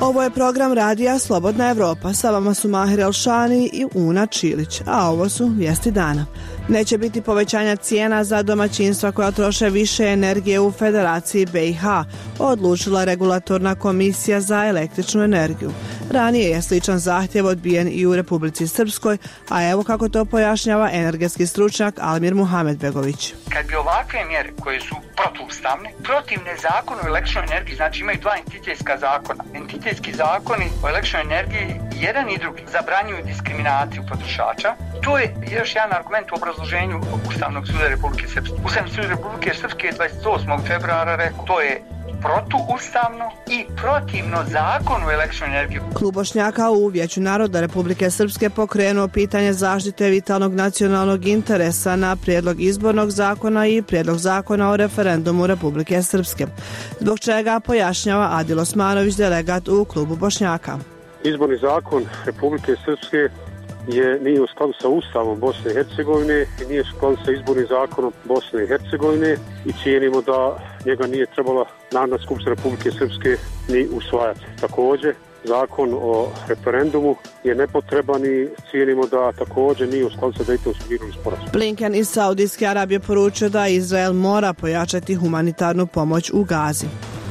Ovo je program radija Slobodna Evropa. Sa vama su Mahir Elšani i Una Čilić, a ovo su vijesti dana. Neće biti povećanja cijena za domaćinstva koja troše više energije u Federaciji BiH, odlučila Regulatorna komisija za električnu energiju. Ranije je sličan zahtjev odbijen i u Republici Srpskoj, a evo kako to pojašnjava energetski stručnjak Almir Muhamedbegović. Kad bi ovakve mjere koje su protuustavne, protivne zakonu o električnoj energiji, znači imaju dva entitetska zakona. Entitetski zakoni o električnoj energiji, jedan i drugi, zabranjuju diskriminaciju potrošača. To je još jedan argument u obrazloženju Ustavnog suda Republike Srpske. Ustavni sud Republike Srpske je 28. februara rekao, to je protuustavno i protivno zakonu o električnoj energiji. Klub Bošnjaka u Vijeću naroda Republike Srpske pokrenuo pitanje zaštite vitalnog nacionalnog interesa na prijedlog izbornog zakona i prijedlog zakona o referendumu Republike Srpske. Zbog čega pojašnjava Adil Osmanović, delegat u Klubu Bošnjaka. Izborni zakon Republike Srpske nije u skladu sa Ustavom Bosne i Hercegovine i nije u skladu sa izbornim zakonom Bosne i Hercegovine i cijenimo da njega nije trebala Narodna skupština Republike Srpske ni usvajati. Također, zakon o referendumu je nepotreban i cijenimo da također nije u skladu sa Dejtonskim mirovnim sporazumom. Blinken iz Saudijske Arabije poručio da Izrael mora pojačati humanitarnu pomoć u Gazi.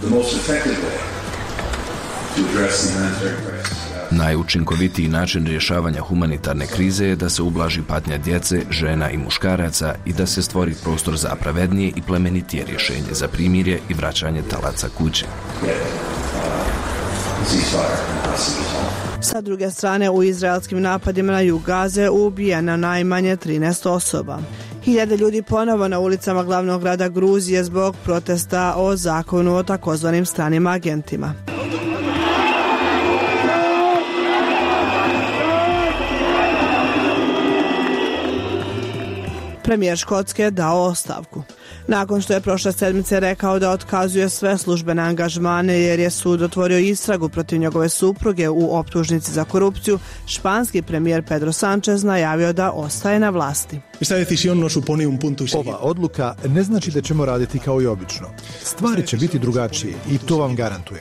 Najučinkovitiji način rješavanja humanitarne krize je da se ublaži patnja djece, žena i muškaraca i da se stvori prostor za pravednije i plemenitije rješenje za primirje i vraćanje talaca kuće. Sa druge strane, u izraelskim napadima na jug Gaze ubijeno najmanje 13 osoba. Hiljade ljudi ponovo na ulicama glavnog grada Gruzije zbog protesta o zakonu o takozvanim stranim agentima. Premijer Škotske dao ostavku. Nakon što je prošle sedmice rekao da otkazuje sve službene angažmane jer je sud otvorio istragu protiv njegove supruge u optužnici za korupciju, španski premijer Pedro Sánchez najavio da ostaje na vlasti. Ova odluka ne znači da ćemo raditi kao i obično. Stvari će biti drugačije i to vam garantujem.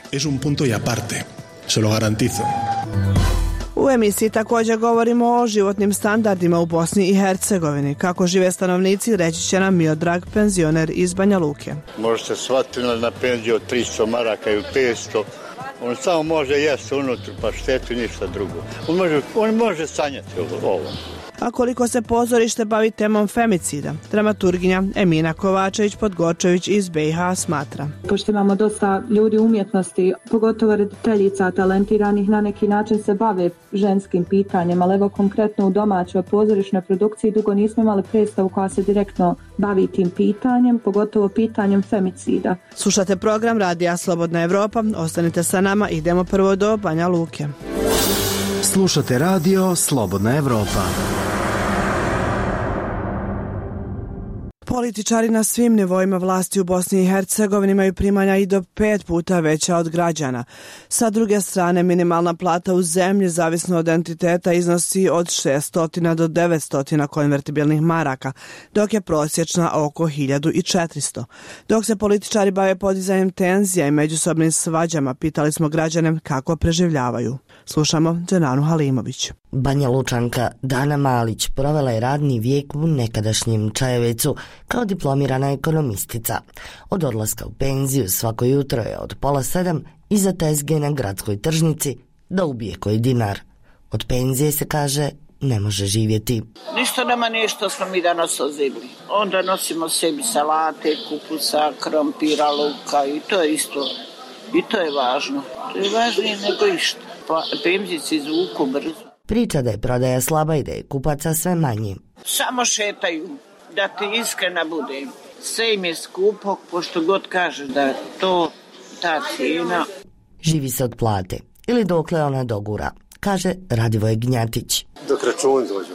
U emisiji također govorimo o životnim standardima u Bosni i Hercegovini. Kako žive stanovnici, reći će nam Miodrag, penzioner iz Banja Luke. Možete shvatiti na penziju od 300 maraka ili 500. On samo može jesti unutra, pa štetu ništa drugo. On može sanjati ovo. A koliko se pozorište bavi temom femicida, dramaturginja Emina Kovačević-Podgorčević iz BiH smatra. Pošto imamo dosta ljudi umjetnosti, pogotovo rediteljica talentiranih, na neki način se bave ženskim pitanjem, ali evo konkretno u domaćoj pozorišnoj produkciji dugo nismo imali predstavu koja se direktno bavi tim pitanjem, pogotovo pitanjem femicida. Slušate program Radija Slobodna Evropa, ostanite sa nama, idemo prvo do Banja Luke. Slušate radio Slobodna Evropa. Političari na svim nivoima vlasti u Bosni i Hercegovini imaju primanja i do 5 puta veća od građana. Sa druge strane, minimalna plata u zemlji, zavisno od entiteta, iznosi od 600 do 900 konvertibilnih maraka, dok je prosječna oko 1400. Dok se političari bave podizanjem tenzija i međusobnim svađama, pitali smo građane kako preživljavaju. Slušamo Dženanu Halimović. Banja Lučanka Dana Malić provela je radni vijek u nekadašnjem Čajevecu kao diplomirana ekonomistica. Od odlaska u penziju svako jutro je od 6:30 iza tezge na gradskoj tržnici da ubije koji dinar. Od penzije se kaže ne može živjeti. Ništa nema nešto smo mi danas ozimili. Onda nosimo sebi salate, kupusa, krompira, luka i to je isto. I to je važno. To je važnije nego išta. Penzijci izvuku brzo. Priča da je prodaja slaba i da je kupaca sve manje. Samo šetaju, da ti iskrena budem. Sve im je skupo, pošto god kažeš da je to ta cijena. Živi se od plate ili dokle ona dogura, kaže Radivoje Gnjatić. Dok račun dođu.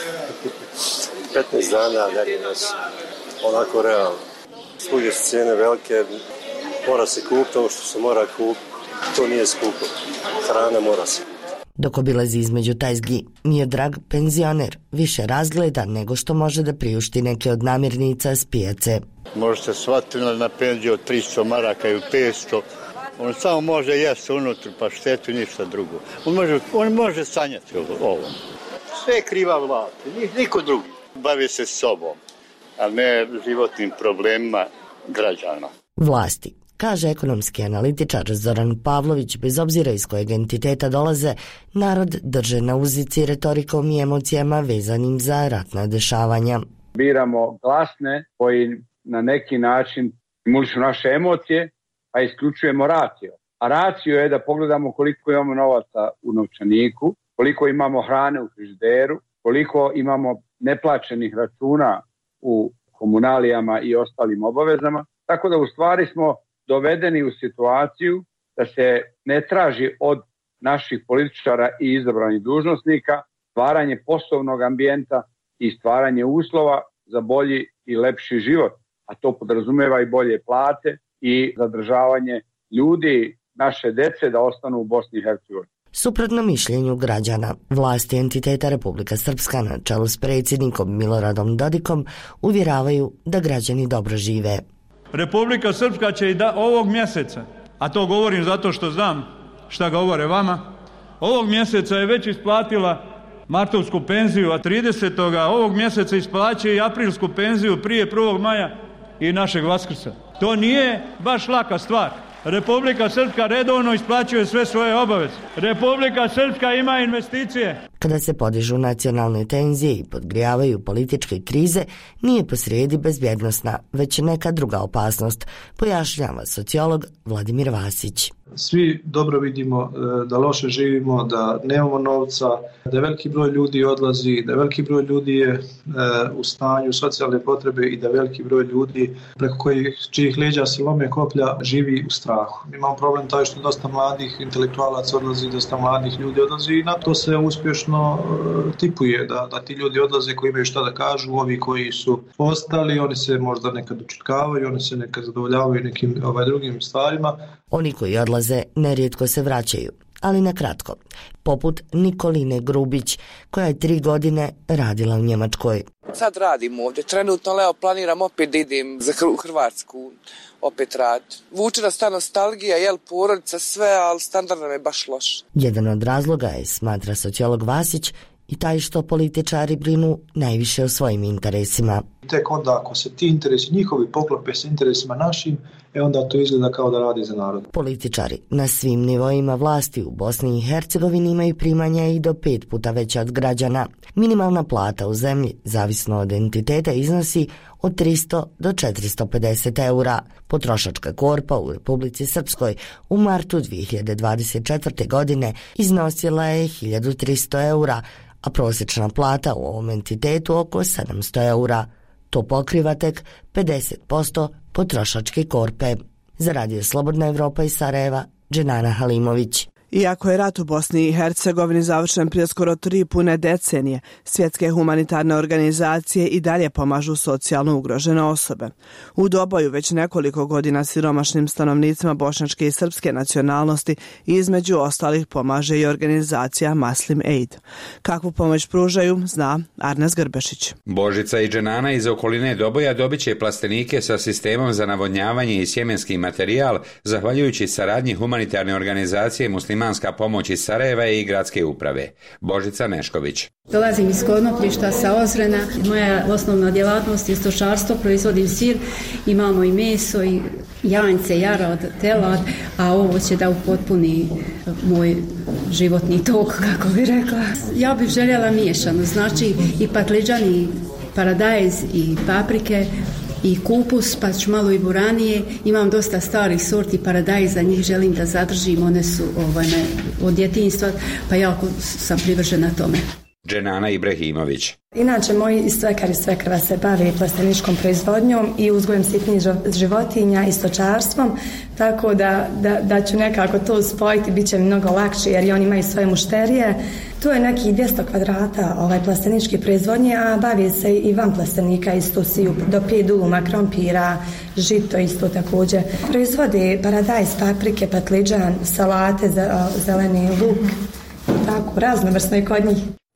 15 dana dalje nas onako realno. Svugdje su cijene velike, mora se kupiti ovo što se mora kupiti. To nije skupo. Hrana mora se. Dok obilazi između tajzgi, Miodrag, penzioner, više razgleda nego što može da priušti neke od namirnica s pijace. Možete shvatiti na penziju od 300 maraka ili 500. On samo može jesti unutra paštetu i ništa drugo. On može sanjati ovo. Sve je kriva vlast, niko drugi. Bavi se sobom, a ne životnim problemima građana. Vlasti, kaže ekonomski analitičar Zoran Pavlović, bez obzira iz kojeg entiteta dolaze, narod drže na uzici retorikom i emocijama vezanim za ratna dešavanja. Biramo glasne koji na neki način stimulišu naše emocije, a isključujemo racio. A racio je da pogledamo koliko imamo novaca u novčaniku, koliko imamo hrane u frižideru, koliko imamo neplaćenih računa u komunalijama i ostalim obavezama. Tako da u stvari smo dovedeni u situaciju da se ne traži od naših političara i izabranih dužnosnika stvaranje poslovnog ambijenta i stvaranje uslova za bolji i lepši život, a to podrazumeva i bolje plate i zadržavanje ljudi, naše dece da ostanu u Bosni i Hercegovini. Suprotno mišljenju građana, vlasti entiteta Republika Srpska na čelu s predsjednikom Miloradom Dodikom uvjeravaju da građani dobro žive. Republika Srpska će i ovog mjeseca, a to govorim zato što znam šta govore vama, ovog mjeseca je već isplatila martovsku penziju, a 30. ovog mjeseca isplaće i aprilsku penziju prije 1. maja i našeg Vaskrsa. To nije baš laka stvar. Republika Srpska redovno isplaćuje sve svoje obaveze. Republika Srpska ima investicije. Kada se podižu nacionalne tenzije i podgrijavaju političke krize, nije posrijedi bezbjednosna, već neka druga opasnost, pojašnjava sociolog Vladimir Vasić. Svi dobro vidimo da loše živimo, da nemamo novca, da veliki broj ljudi odlazi, da veliki broj ljudi je u stanju socijalne potrebe i da veliki broj ljudi preko čijih leđa se lome koplja živi u strahu. Imamo problem taj što dosta mladih intelektualaca odlazi, dosta mladih ljudi odlazi i na to se uspješno tipuje da ti ljudi odlaze koji imaju šta da kažu, ovi koji su ostali, oni se možda nekad učutkavaju, oni se nekad zadovoljavaju nekim drugim stvarima. Oni koji odlaze nerijetko se vraćaju, ali na kratko, poput Nikoline Grubić, koja je 3 godine radila u Njemačkoj. Sad radim ovdje, trenutno planiram opet da idem za Hrvatsku, opet rad. Vuče nas ta nostalgija, porodica, sve, ali standard nam je baš loš. Jedan od razloga je, smatra sociolog Vasić, i taj što političari brinu najviše o svojim interesima. Tek onda ako se ti interesi njihovi poklope s interesima našim, onda to izgleda kao da radi za narod. Političari na svim nivoima vlasti u Bosni i Hercegovini imaju primanja i do 5 puta veća od građana. Minimalna plata u zemlji, zavisno od entiteta, iznosi od 300 do 450 eura. Potrošačka korpa u Republici Srpskoj u martu 2024. godine iznosila je 1300 eura, a prosječna plata u ovom entitetu oko 700 eura. To pokriva tek 50% potrošačke korpe. Za Radio Slobodna Evropa iz Sarajeva, Dženana Halimović. Iako je rat u Bosni i Hercegovini završen prije skoro 3 pune decenije, svjetske humanitarne organizacije i dalje pomažu socijalno ugrožene osobe. U Doboju već nekoliko godina siromašnim stanovnicima bošnjačke i srpske nacionalnosti između ostalih pomaže i organizacija Muslim Aid. Kakvu pomoć pružaju, zna Arnes Grbešić. Božica i Dženana iz okoline Doboja dobit će plastenike sa sistemom za navodnjavanje i sjemenski materijal, zahvaljujući saradnji humanitarne organizacije Muslimanska pomoć iz Sarajeva i gradske uprave. Božica Nešković. Dolazim iz Konopljišta sa Ozrena. Moja osnovna djelatnost je stočarstvo, proizvodim sir, imamo i meso i janjce, jarad, telad, a ovo će da upotpuni moj životni tok, kako bi rekla. Ja bih željela miješano, znači i patliđan i paradajz i paprike, i kupus, pa ću malo i buranije. Imam dosta starih sorti paradajza, njih želim da zadržim, one su od djetinjstva, pa jako sam privržena tome. Dženana Ibrahimović. Inače, moji svekar i svekrva se bave plasteničkom proizvodnjom i uzgojem sitnih životinja i stočarstvom, tako da ću nekako to spojiti, bit će mi mnogo lakše jer i oni imaju svoje mušterije. To je nekih 200 kvadrata plasteničke proizvodnje, a bavi se i van plastenika, isto siju do 5 duluma krompira, žito isto također. Proizvode paradajz, paprike, patliđan, salate, zeleni luk, tako raznovrsno i kod njih.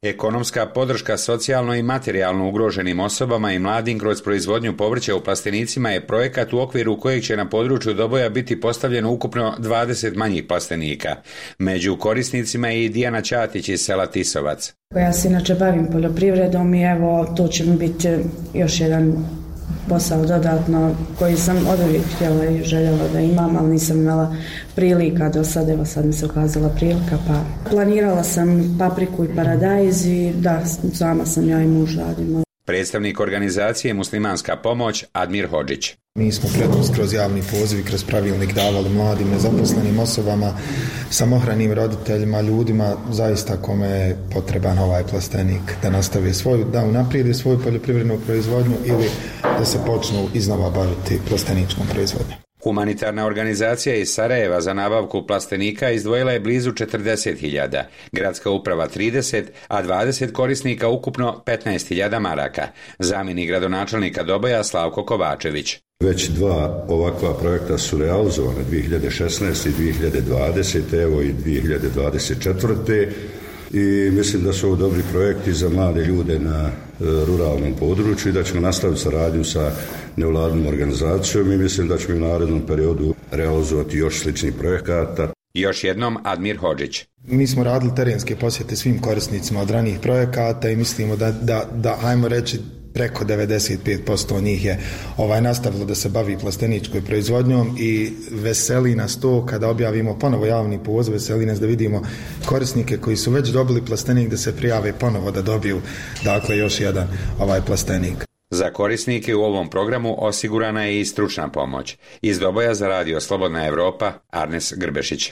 Ekonomska podrška socijalno i materijalno ugroženim osobama i mladim kroz proizvodnju povrća u plastenicima je projekat u okviru kojeg će na području Doboja biti postavljeno ukupno 20 manjih plastenika. Među korisnicima je i Dijana Ćatić iz sela Tisovac. Ja se inače bavim poljoprivredom i evo to će mi biti još jedan posao dodatno koji sam oduvijek htjela i željela da imam, ali nisam imala prilika do sad, evo sad mi se ukazala prilika, pa planirala sam papriku i paradajz i da, sama sam ja i muž radimo. Predstavnik organizacije Muslimanska pomoć Admir Hodžić. Mi smo prednost kroz javni poziv i kroz pravilnik davali mladim nezaposlenim osobama, samohranim roditeljima, ljudima zaista kome je potreban ovaj plastenik da nastavi da unaprijedi svoju poljoprivrednu proizvodnju ili da se počnu iznova baviti plasteničkom proizvodnjom. Humanitarna organizacija iz Sarajeva za nabavku plastenika izdvojila je blizu 40.000, gradska uprava 30, a 20 korisnika ukupno 15.000 maraka. Zamjenik gradonačelnika Doboja Slavko Kovačević. Već 2 ovakva projekta su realizovane 2016. i 2020. evo i 2024. I mislim da su ovo dobri projekti za mlade ljude na ruralnom području i da ćemo nastaviti saradnju sa nevladnom organizacijom i mislim da ćemo u narednom periodu realizovati još sličnih projekata. Još jednom Admir Hodžić. Mi smo radili terenske posjete svim korisnicima od ranijih projekata i mislimo da ajmo reći preko 95% njih je nastavilo da se bavi plasteničkoj proizvodnjom i veseli nas to kada objavimo ponovo javni poziv, veseli nas da vidimo korisnike koji su već dobili plastenik da se prijave ponovo da dobiju još jedan plastenik. Za korisnike u ovom programu osigurana je i stručna pomoć. Iz Doboja za radio Slobodna Evropa, Arnes Grbešić.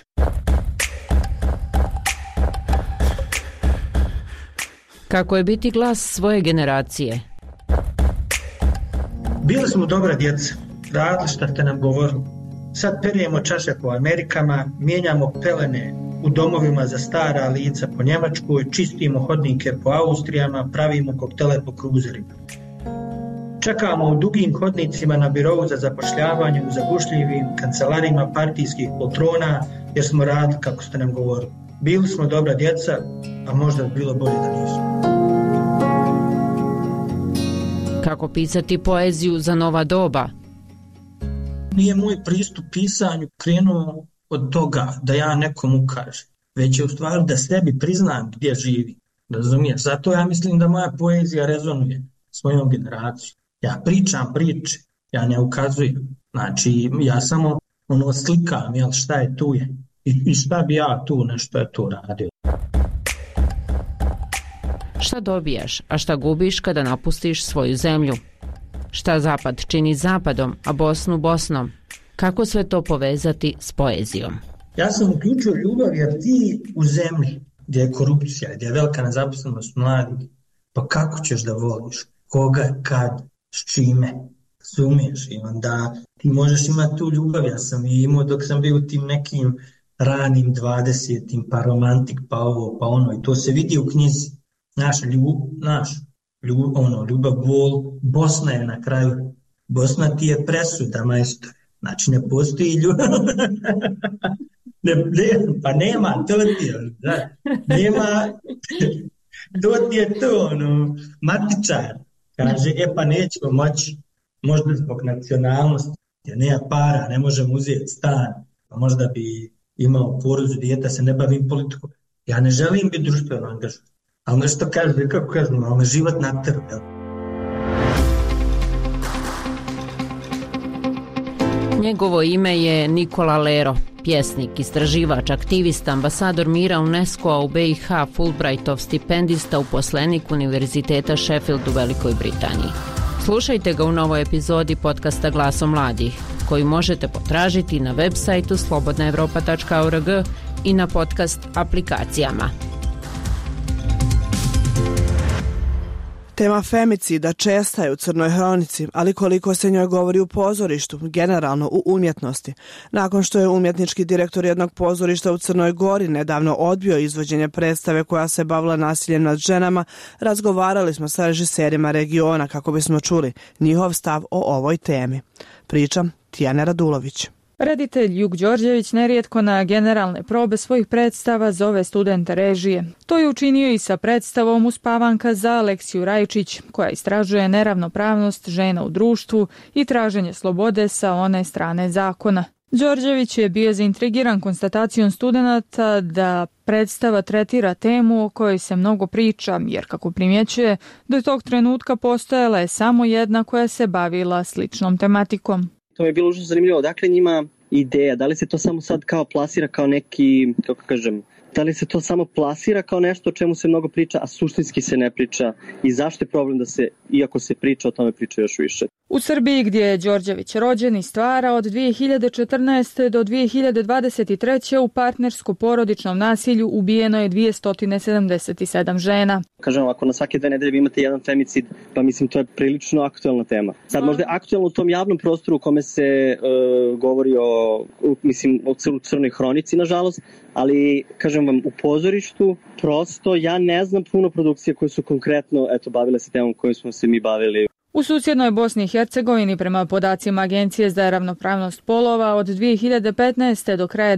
Kako je biti glas svoje generacije? Bili smo dobra djeca, radili što ste nam govorili. Sad perijemo čaše po Amerikama, mijenjamo pelene u domovima za stara lica po Njemačkoj, čistimo hodnike po Austrijama, pravimo koktele po kruzerima. Čekamo u dugim hodnicima na birovu za zapošljavanje u zagušljivim kancelarima partijskih poltrona jer smo radili kako ste nam govorili. Bili smo dobra djeca, a možda bi bilo bolje da nismo. Kako pisati poeziju za nova doba? Nije moj pristup pisanju krenuo od toga da ja nekom ukažem, već je u stvari da sebi priznam gdje živi. Razumiješ? Zato ja mislim da moja poezija rezonuje s mojom generacijom. Ja pričam priče, ja ne ukazujem. Znači, ja samo slikam, jel, šta je tu je. I šta bi ja tu nešto je tu radio. Šta dobijaš, a šta gubiš kada napustiš svoju zemlju? Šta Zapad čini Zapadom, a Bosnu Bosnom? Kako sve to povezati s poezijom? Ja sam uključio ljubav jer ti u zemlji gdje je korupcija, gdje je velika nezaposlenost mladih, pa kako ćeš da voliš? Koga, kad, s čime? Sumiješ i onda ti možeš imati tu ljubav. Ja sam i imao dok sam bio u tim nekim ranim 20-im, pa romantik, pa ovo, pa ono. I to se vidi u knjizi. Ljubav, bol, Bosna je na kraju. Bosna ti je presuda, majstor. Znači ne postoji ljubav. Pa nema, to ti je. Nema, to ti je to, matičar. Kaže, pa nećemo moći, možda zbog nacionalnosti, jer nema para, ne možemo uzeti stan, pa možda bi imao porodicu, dijete, se ne bavim politikom. Ja ne želim biti društveno angažovan. Ali nešto kaže, kako kažem, ali život natrp. Njegovo ime je Nikola Lero, pjesnik, istraživač, aktivista, ambasador mira UNESCO-a u BiH, Fulbrightov stipendista, uposlenik Univerziteta Sheffield u Velikoj Britaniji. Slušajte ga u novoj epizodi podcasta Glasom mladih, koji možete potražiti na web sajtu slobodnaevropa.org i na podcast aplikacijama. Tema femicida česta je u Crnoj hronici, ali koliko se njoj govori u pozorištu, generalno u umjetnosti. Nakon što je umjetnički direktor jednog pozorišta u Crnoj Gori nedavno odbio izvođenje predstave koja se bavila nasiljem nad ženama, razgovarali smo sa režiserima regiona kako bismo čuli njihov stav o ovoj temi. Pričam Tijana Radulović. Reditelj Jug Đorđević nerijetko na generalne probe svojih predstava zove studente režije. To je učinio i sa predstavom Uspavanka za Aleksiju Rajčić, koja istražuje neravnopravnost žena u društvu i traženje slobode sa one strane zakona. Đorđević je bio zaintrigiran konstatacijom studenata da predstava tretira temu o kojoj se mnogo priča, jer kako primjećuje, do tog trenutka postojala je samo jedna koja se bavila sličnom tematikom. To mi je bilo užasno zanimljivo. Dakle, njima ideja, da li se to samo sad kao plasira kao neki, kako kažem, da li se to samo plasira kao nešto o čemu se mnogo priča, a suštinski se ne priča i zašto je problem da se, iako se priča, o tome priča još više. U Srbiji, gdje je Đorđević rođen i stvara, od 2014. do 2023. u partnersko-porodičnom nasilju ubijeno je 277 žena. Kažem, ako na svake 2 nedelje vi imate jedan femicid, pa mislim to je prilično aktualna tema. Sad možda je aktualno u tom javnom prostoru u kome se govori o crnoj hronici, nažalost, ali kažem vam, u pozorištu prosto ja ne znam puno produkcije koje su konkretno bavile se temom kojom smo se mi bavili. U susjednoj Bosni i Hercegovini, prema podacima Agencije za ravnopravnost polova, od 2015. do kraja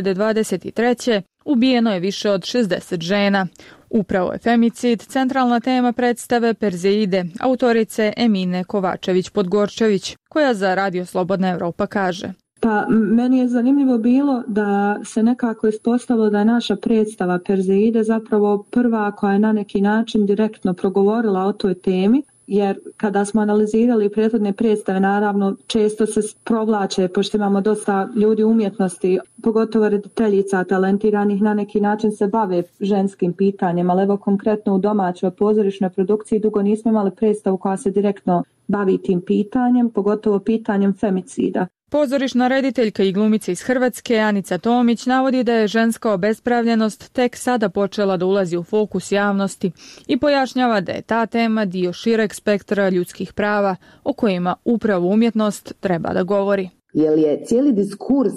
2023. ubijeno je više od 60 žena. Upravo je femicid centralna tema predstave Perzeide, autorice Emine Kovačević-Podgorčević, koja za Radio Slobodna Evropa kaže: Pa meni je zanimljivo bilo da se nekako ispostavilo da je naša predstava Perzeide zapravo prva koja je na neki način direktno progovorila o toj temi, jer kada smo analizirali prethodne predstave, naravno često se provlače, pošto imamo dosta ljudi u umjetnosti, pogotovo rediteljica talentiranih, na neki način se bave ženskim pitanjem, ali evo konkretno u domaćoj pozorišnoj produkciji dugo nismo imali predstavu koja se direktno bavi tim pitanjem, pogotovo pitanjem femicida. Pozorišna rediteljka i glumica iz Hrvatske Anica Tomić navodi da je ženska obespravljenost tek sada počela da ulazi u fokus javnosti i pojašnjava da je ta tema dio šireg spektra ljudskih prava o kojima upravo umjetnost treba da govori. Jer je cijeli diskurs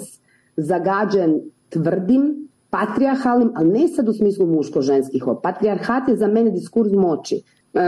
zagađen tvrdim, patrijarhalnim, ali ne sad u smislu muško-ženskih. Patrijarhat je za mene diskurs moći.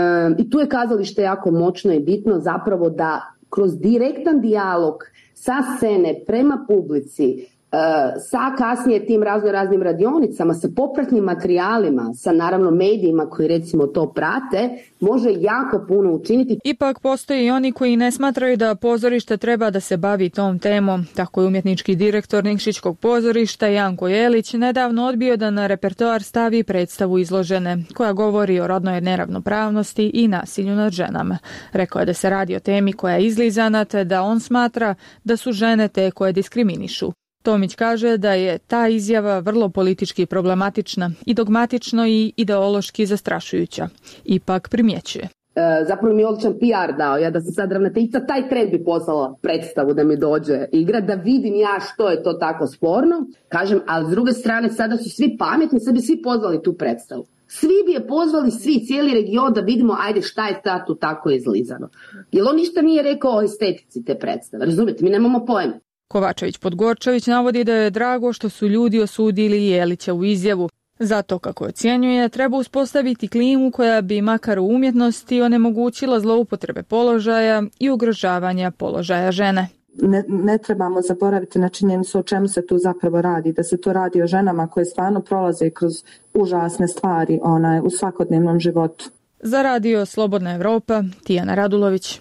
I tu je kazalište jako moćno i bitno zapravo da kroz direktan dijalog sa scene prema publici, sa kasnije tim raznim radionicama, sa popratnim materijalima, sa naravno medijima koji recimo to prate, može jako puno učiniti. Ipak postoji i oni koji ne smatraju da pozorište treba da se bavi tom temom. Tako je umjetnički direktor Nikšićkog pozorišta Janko Jelić nedavno odbio da na repertoar stavi predstavu Izložene, koja govori o rodnoj neravnopravnosti i nasilju nad ženama. Rekao je da se radi o temi koja je izlizana, te da on smatra da su žene te koje diskriminišu. Tomić kaže da je ta izjava vrlo politički problematična i dogmatično i ideološki zastrašujuća. Ipak primjećuje. Zapravo mi je odličan PR dao, ja da se sad ravnateljica taj tren bi poslala predstavu da mi dođe igra, da vidim ja što je to tako sporno. Kažem, ali s druge strane sada su svi pametni, sad bi svi pozvali tu predstavu. Svi bi je pozvali, cijeli region da vidimo ajde šta je sad tu tako izlizano. Jer on ništa nije rekao o estetici te predstave, razumijete, mi nemamo pojma. Kovačević-Podgorčević navodi da je drago što su ljudi osudili Jelića u izjavu. Zato, kako ocjenjuje, treba uspostaviti klimu koja bi makar u umjetnosti onemogućila zloupotrebe položaja i ugrožavanja položaja žene. Ne trebamo zaboraviti na činjenicu o čemu se tu zapravo radi, da se to radi o ženama koje stvarno prolaze kroz užasne stvari u svakodnevnom životu. Za Radio Slobodna Evropa, Tijana Radulović.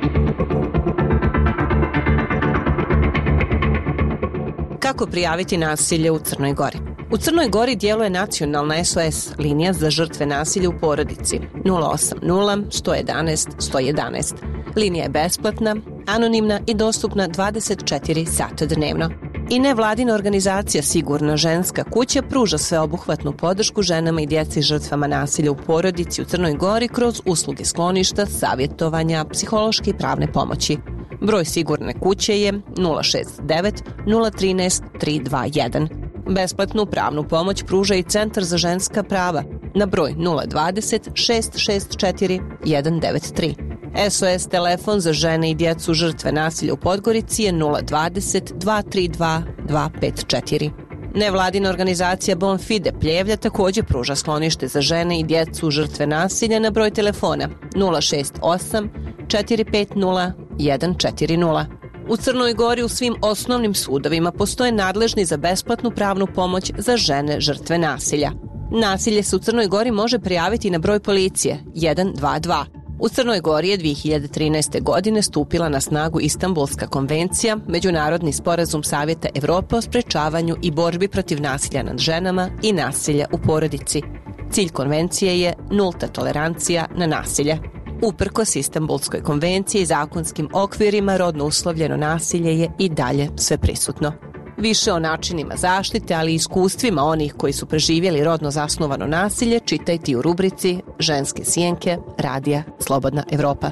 Kako prijaviti nasilje u Crnoj Gori? U Crnoj Gori djeluje nacionalna SOS linija za žrtve nasilja u porodici 080 111 111. Linija je besplatna, anonimna i dostupna 24 sata dnevno. I nevladina organizacija Sigurna ženska kuća pruža sveobuhvatnu podršku ženama i djeci žrtvama nasilja u porodici u Crnoj Gori kroz usluge skloništa, savjetovanja, psihološke i pravne pomoći. Broj Sigurne kuće je 069 013 321. Besplatnu pravnu pomoć pruža i Centar za ženska prava na broj 020 664 193. SOS telefon za žene i djecu žrtve nasilja u Podgorici je 020 232 254. Nevladina organizacija Bonfide Pljevlja također pruža sklonište za žene i djecu žrtve nasilja na broj telefona 068 450 140. U Crnoj Gori u svim osnovnim sudovima postoje nadležni za besplatnu pravnu pomoć za žene žrtve nasilja. Nasilje se u Crnoj Gori može prijaviti na broj policije 122. U Crnoj Gori je 2013. godine stupila na snagu Istanbulska konvencija, međunarodni sporazum Savjeta Evrope o sprečavanju i borbi protiv nasilja nad ženama i nasilja u porodici. Cilj konvencije je nulta tolerancija na nasilje. Uprkos Istanbulskoj konvenciji i zakonskim okvirima, rodno uslovljeno nasilje je i dalje sve prisutno. Više o načinima zaštite, ali i iskustvima onih koji su preživjeli rodno zasnovano nasilje čitajte u rubrici Ženske sjenke radija Slobodna Evropa.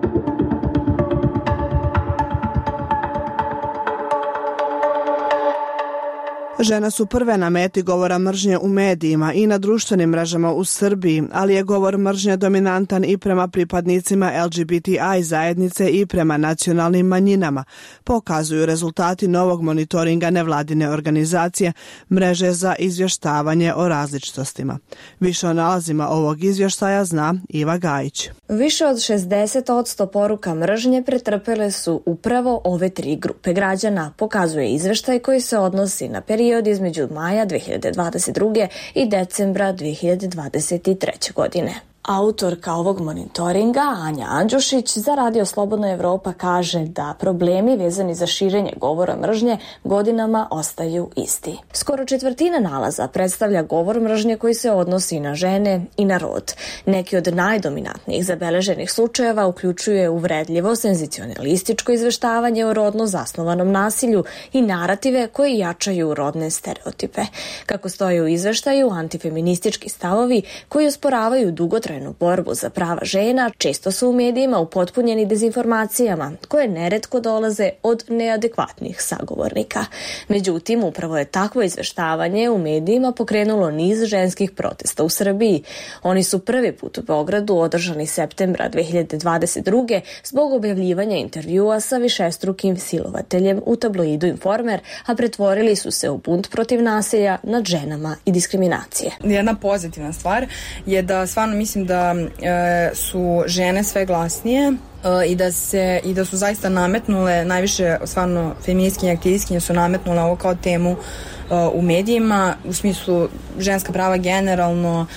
Žene su prve na meti govora mržnje u medijima i na društvenim mrežama u Srbiji, ali je govor mržnje dominantan i prema pripadnicima LGBTI zajednice i prema nacionalnim manjinama, pokazuju rezultati novog monitoringa nevladine organizacije Mreže za izvještavanje o različitostima. Više o nalazima ovog izvještaja zna Iva Gajić. Više od 60% poruka mržnje pretrpele su upravo ove tri grupe građana, pokazuje izvještaj koji se odnosi na period između maja 2022. i decembra 2023. godine. Autorka ovog monitoringa, Anja Andjušić, za Radio Slobodna Evropa kaže da problemi vezani za širenje govora mržnje godinama ostaju isti. Skoro četvrtina nalaza predstavlja govor mržnje koji se odnosi na žene i na rod. Neki od najdominantnijih zabeleženih slučajeva uključuje uvredljivo senzacionalističko izveštavanje o rodno zasnovanom nasilju i narative koji jačaju rodne stereotipe. Kako stoji u izveštaju, antifeministički stavovi koji osporavaju dugotrajnu borbu za prava žena često su u medijima upotpunjeni dezinformacijama koje neretko dolaze od neadekvatnih sagovornika. Međutim, upravo je takvo izveštavanje u medijima pokrenulo niz ženskih protesta u Srbiji. Oni su prvi put u Beogradu održani septembra 2022. zbog objavljivanja intervjua sa višestrukim silovateljem u tabloidu Informer, a pretvorili su se u bunt protiv nasilja nad ženama i diskriminacije. Jedna pozitivna stvar je da stvarno mislim da su žene sve glasnije i da su zaista nametnule, najviše stvarno feministkinje i aktivistkinje su nametnule ovo kao temu u medijima, u smislu ženska prava generalno,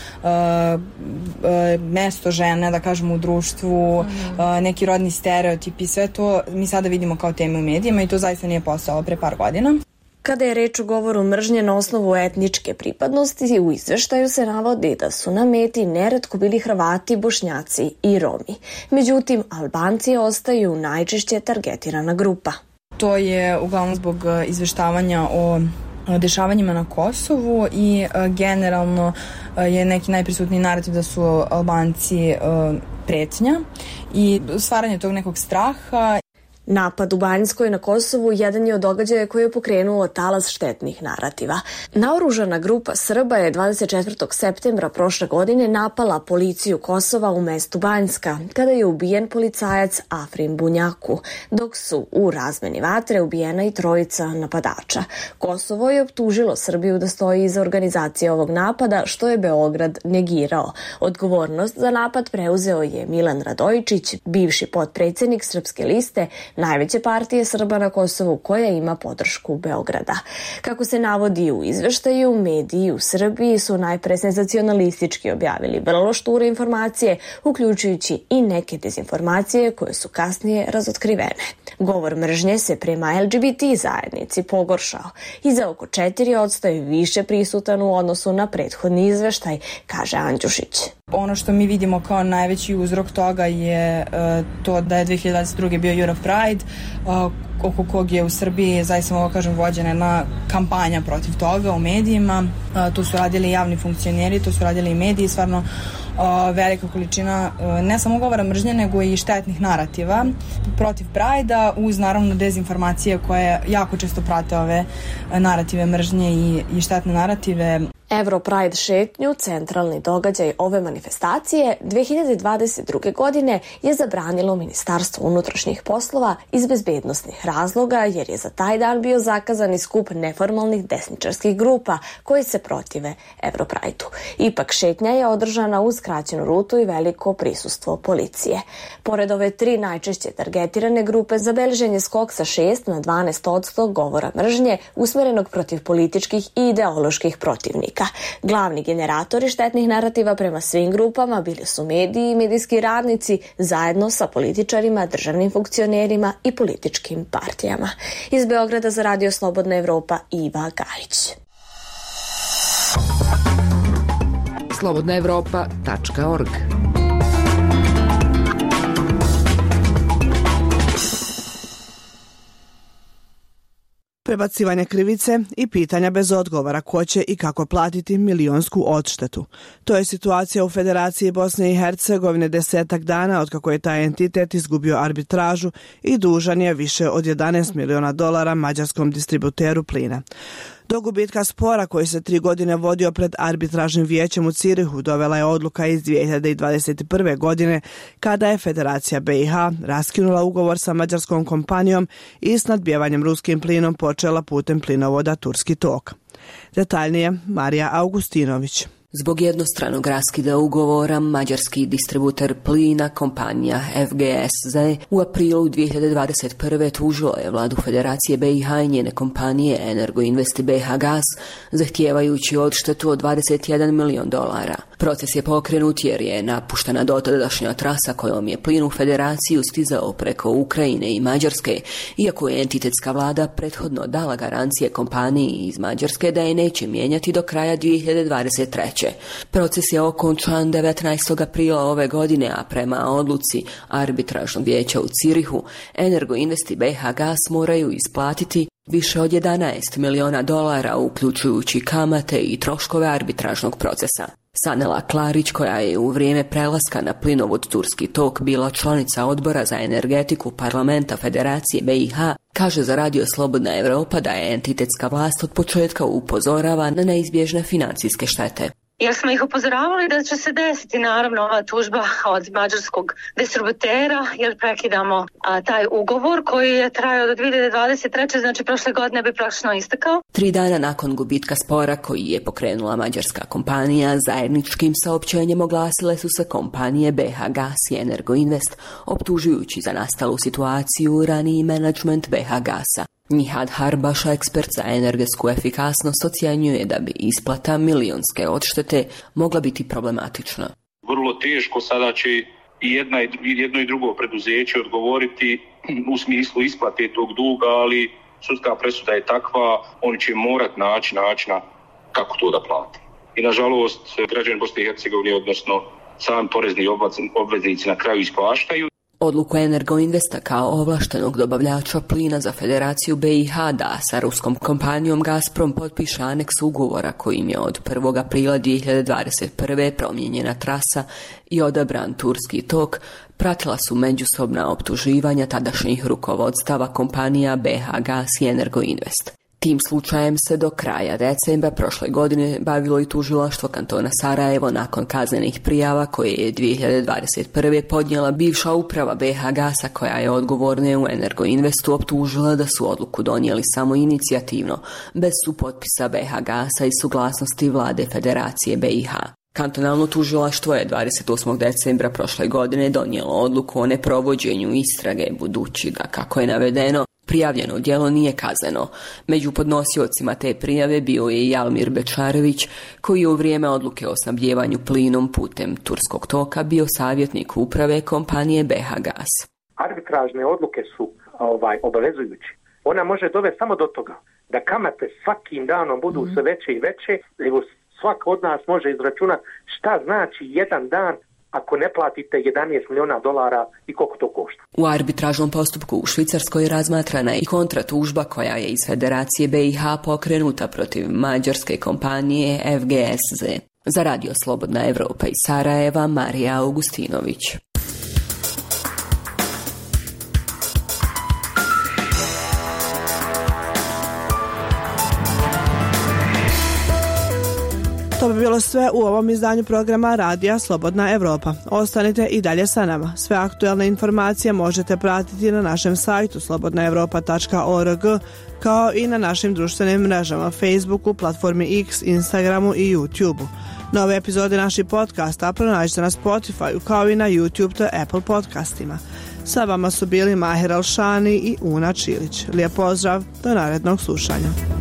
mesto žene, da kažemo, u društvu, neki rodni stereotipi, sve to mi sada vidimo kao teme u medijima i to zaista nije postojalo pre par godina. Kada je reč o govoru mržnje na osnovu etničke pripadnosti, u izveštaju se navodi da su na meti neretko bili Hrvati, Bošnjaci i Romi. Međutim, Albanci ostaju najčešće targetirana grupa. To je uglavnom zbog izveštavanja o dešavanjima na Kosovu i generalno je neki najprisutniji narativ da su Albanci pretnja i stvaranje tog nekog straha. Napad u Banjskoj na Kosovu jedan je od događaja koji je pokrenuo talas štetnih narativa. Naoružana grupa Srba je 24. septembra prošle godine napala policiju Kosova u mestu Banjska, kada je ubijen policajac Afrim Bunjaku, dok su u razmeni vatre ubijena i trojica napadača. Kosovo je optužilo Srbiju da stoji iza organizacije ovog napada, što je Beograd negirao. Odgovornost za napad preuzeo je Milan Radojičić, bivši potpredsjednik Srpske liste, najveće partije Srba na Kosovu koja ima podršku Beograda. Kako se navodi u izveštaju, mediji u Srbiji su najpre senzacionalistički objavili vrlo šture informacije, uključujući i neke dezinformacije koje su kasnije razotkrivene. Govor mržnje se prema LGBT zajednici pogoršao i za oko 4% je više prisutan u odnosu na prethodni izveštaj, kaže Andjušić. Ono što mi vidimo kao najveći uzrok toga je to da je 2022. bio Year of Pride, oko kog je u Srbiji, zaista mogu kažem, vođena jedna kampanja protiv toga u medijima. Tu su radili javni funkcioneri, tu su radili i mediji, stvarno velika količina ne samo govora mržnje, nego i štetnih narativa protiv Prajda, uz naravno dezinformacije koje jako često prate ove narative mržnje i štetne narative. Europride šetnju, centralni događaj ove manifestacije, 2022. godine je zabranilo Ministarstvo unutrašnjih poslova iz bezbednosnih razloga jer je za taj dan bio zakazan i skup neformalnih desničarskih grupa koji se protive Europrideu. Ipak šetnja je održana uz skraćenu rutu i veliko prisustvo policije. Pored ove 3 najčešće targetirane grupe, zabeležen je skok sa 6 na 12% govora mržnje usmerenog protiv političkih i ideoloških protivnika. Glavni generatori štetnih narativa prema svim grupama bili su mediji i medijski radnici zajedno sa političarima, državnim funkcionerima i političkim partijama. Iz Beograda za Radio Slobodna Evropa, Iva Gajić. slobodnaevropa.org. Prebacivanje krivice i pitanja bez odgovora ko će i kako platiti milionsku odštetu. To je situacija u Federaciji Bosne i Hercegovine 10 dana od kako je taj entitet izgubio arbitražu i dužan je više od $11 miliona mađarskom distributeru plina. Do gubitka spora koji se 3 godine vodio pred arbitražnim vijećem u Cirihu dovela je odluka iz 2021. godine kada je Federacija BiH raskinula ugovor sa mađarskom kompanijom i s nadbijevanjem ruskim plinom počela putem plinovoda Turski tok. Detaljnije Marija Augustinović. Zbog jednostranog raskida ugovora, mađarski distributer plina, kompanija FGSZ, u aprilu 2021. tužila je vladu Federacije BiH i njene kompanije Energoinvest i BiH Gas, zahtijevajući odštetu od $21 milion. Proces je pokrenut jer je napuštena dotadašnja trasa kojom je plin u Federaciju stizao preko Ukrajine i Mađarske, iako je entitetska vlada prethodno dala garancije kompaniji iz Mađarske da je neće mijenjati do kraja 2023. Proces je okončan 19. aprila ove godine, a prema odluci arbitražnog vijeća u Cirihu, Energoinvest i BiH Gas moraju isplatiti više od $11 miliona, uključujući kamate i troškove arbitražnog procesa. Sanela Klarić, koja je u vrijeme prelaska na plinovod Turski tok bila članica odbora za energetiku parlamenta Federacije BiH, kaže za Radio Slobodna Evropa da je entitetska vlast od početka upozorava na neizbježne financijske štete. Jer smo ih upozoravali da će se desiti naravno ova tužba od mađarskog distributera jer prekidamo taj ugovor koji je trajao do 2023. znači prošle godine bi praktično istekao. 3 dana nakon gubitka spora koji je pokrenula mađarska kompanija, zajedničkim saopćenjem oglasile su se kompanije BiH Gas i Energoinvest, optužujući za nastalu situaciju raniji menadžment BiH Gasa. Nihad Harbaša, ekspert za energetsku efikasnost, ocjenjuje da bi isplata milionske odštete mogla biti problematična. Vrlo teško sada će i jedno i drugo preduzeće odgovoriti u smislu isplate tog duga, ali sudska presuda je takva, oni će morati naći načina kako to da plati. I nažalost, građani Bosne i Hercegovine, odnosno sami porezni obveznici na kraju isplaštaju. Odluku Energoinvesta kao ovlaštenog dobavljača plina za Federaciju BiH da sa ruskom kompanijom Gazprom potpiše aneks ugovora kojim je od 1. aprila 2021. promijenjena trasa i odabran Turski tok, pratila su međusobna optuživanja tadašnjih rukovodstava kompanija BiH Gas i Energoinvest. Tim slučajem se do kraja decembra prošle godine bavilo i tužilaštvo kantona Sarajevo nakon kaznenih prijava koje je 2021. podnijela bivša uprava BiH Gasa koja je odgovorne u Energoinvestu optužila da su odluku donijeli samo inicijativno, bez supotpisa BiH Gasa i suglasnosti vlade Federacije BiH. Kantonalno tužilaštvo je 28. decembra prošle godine donijelo odluku o neprovođenju istrage, budući da, kako je navedeno, prijavljeno djelo nije kazneno. Među podnosiocima te prijave bio je i Jalmir Bečarević, koji je u vrijeme odluke o snabdijevanju plinom putem Turskog toka bio savjetnik uprave kompanije BiH Gas. Arbitražne odluke su obavezujuće. Ona može dovesti samo do toga da kamate svakim danom budu sve veće i veće, nego svak od nas može izračunati šta znači jedan dan ako ne platite $11 miliona i koliko to košta. U arbitražnom postupku u Švicarskoj razmatrana je i kontratužba koja je iz Federacije BiH pokrenuta protiv mađarske kompanije FGSZ. Za Radio Slobodna Evropa iz Sarajeva, Marija Augustinović. To bi bilo sve u ovom izdanju programa Radija Slobodna Evropa. Ostanite i dalje sa nama. Sve aktuelne informacije možete pratiti na našem sajtu slobodnaevropa.org, kao i na našim društvenim mrežama Facebooku, platformi X, Instagramu i YouTubeu. Nove epizode naših podcasta pronađite na Spotify, kao i na YouTube te Apple podcastima. Sa vama su bili Mahir Alšani i Una Čilić. Lijep pozdrav, do narednog slušanja.